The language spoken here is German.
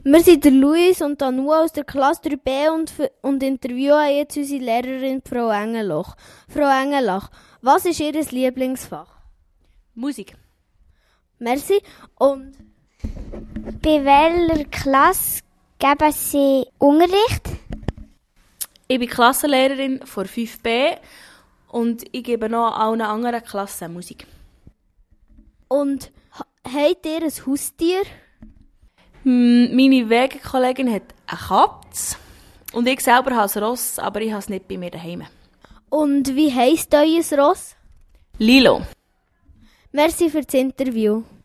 Wir sind der Luis und Anu aus der Klasse 3b und interviewen jetzt unsere Lehrerin Frau Engelach. Frau Engelach, was ist Ihr Lieblingsfach? Musik. Merci. Und bei welcher Klasse geben Sie Unterricht? Ich bin Klassenlehrerin von 5b und ich gebe noch allen anderen Klassen Musik. Und habt ihr ein Haustier? Meine Wegekollegin hat eine Katze und ich selber habe ein Ross, aber ich habe es nicht bei mir daheim. Und wie heisst euer Ross? Lilo. Merci für das Interview.